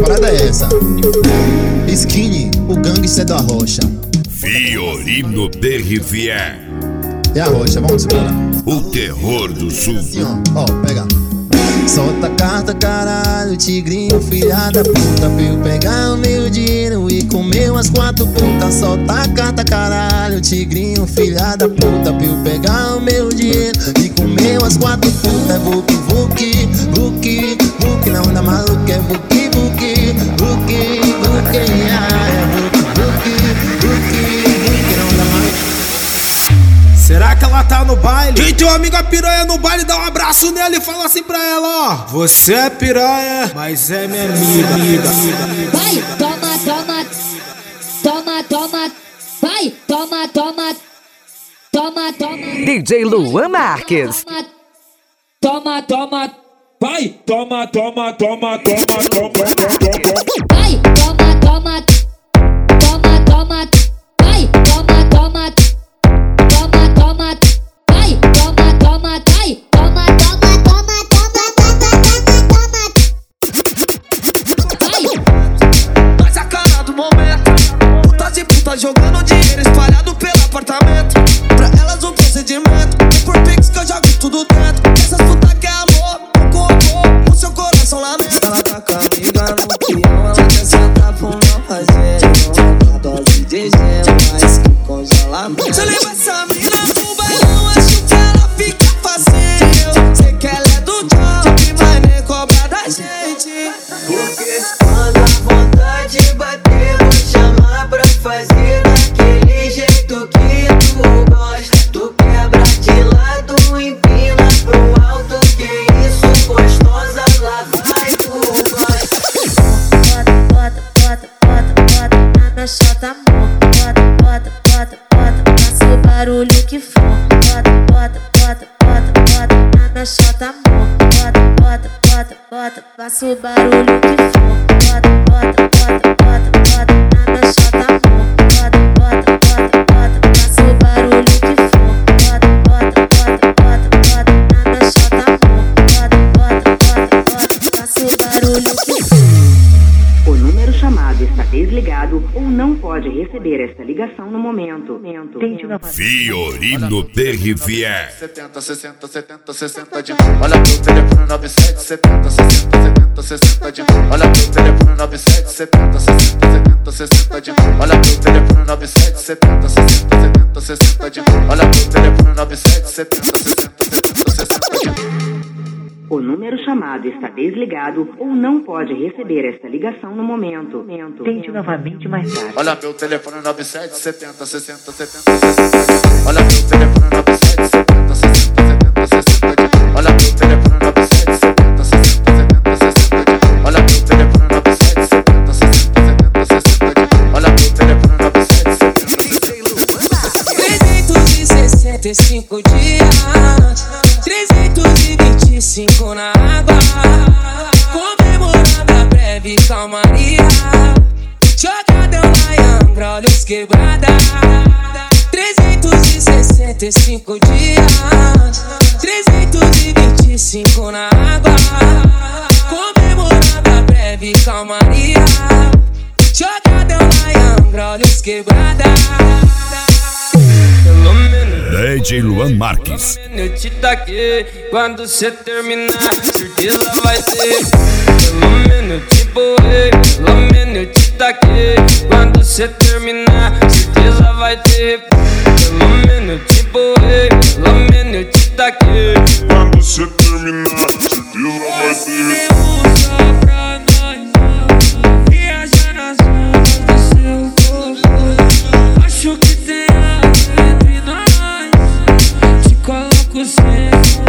parada é essa. Skinny, o gangster da rocha. Fiorino Terrifier. É a rocha, vamos embora. O terror do sul. Assim, ó, pega. Solta a carta, caralho, tigrinho, filha da puta, pra eu pegar o meu dinheiro e comer umas 4 putas. Solta a carta, caralho, tigrinho, filha da puta, pra eu pegar o meu dinheiro e comer umas 4 putas. É vuki, vuki, vuki, vuki, na onda maluca, é vuki, vuki, vuki, vuki, é vuki, vuki, vuki, vuki, na onda maluca. Será que ela tá no baile? Quem tem uma amiga piranha no baile, dá um abraço nela e fala assim pra ela, ó: você é piranha, mas é minha amiga. Vai, toma, toma, toma, toma, vai, toma, toma, toma, toma. DJ Luan Marques. Toma, toma, vai, toma, toma, toma, toma, toma, toma. Vai, toma, toma, toma, toma, vai, toma, toma. Toma, toma, vai, toma, toma, vai, toma, toma, toma, toma, vai. Mas a cara do momento, putas e putas jogando dinheiro espalhado pelo apartamento. Pra elas um procedimento, é por pix que eu jogo tudo dentro. Essas putas quer amor, o seu coração lamenta. Ela tá com a amiga no peão, ela quer sentar pro não fazer. Uma dose de gelo, mais que congelamento. Você leva essa mina pro bailão, acho que ela fica facinho. Sei que ela é do job, mas nem cobra da gente. Porque quando a vontade bater, vou chamar pra fazer daquele jeito que tu gosta. Tu quebra de lado, empina pro alto, que isso, gostosa, lá vai tu gosta. Bota, bota, bota, bota, na minha chata, amor. Bota, bota, bota, bota, faça o barulho que for. Bota, bota, bota, bota, bota, na minha chata, amor. Bota, bota, bota, bota, faça o barulho que for. Bota, bota, bota, bota, bota, na minha chata, amor. Bota, bota, bota, bota, faça o barulho que for. Bota, bota, bota, bota, bota, na minha chata, amor. Bota, bota, bota, bota, faça o barulho que for. O número chamado está desligado ou não pode receber esta ligação no momento. Tente novamente. Fiorino Terrifier. 70, 60, 70, 60 de novo. Olha pro telefone 97, 70, 60, 70, 60 de novo. Olha pro telefone 97, 70, 60, 70, 60 de novo. Olha pro telefone 97, 70, 60, 70, 60 de novo. Olha pro telefone 97, 70, 60, 70, 60 de novo. O número chamado está desligado ou não pode receber esta ligação no momento. Tente novamente mais tarde. Olha meu telefone 97 70 60 70 60. Olha meu telefone 97 70 60 70 60. Olha meu telefone 97 70 60 70 60. Olha meu telefone 97 70 60 70 60. Olha meu telefone 97 70 365 dias, 325 na água, comemorando a breve calmaria. Jogada na Angra, olhos quebrada. 365 dias, 325 na água, comemorando a breve calmaria. Jogada na Angra, olhos quebrada. DJ Luan Marques. Eu te taquei, quando cê terminar, certeza vai ter. Pelo menos eu te borrei, pelo menos eu te taquei. Quando cê terminar, certeza vai ter. Pelo menos eu te borrei, pelo menos eu te taquei. Quando cê terminar, certeza vai ter. Só pra nós, viajar nas ondas do seu corpo. Acho que tem algo entre nós. Coloco sempre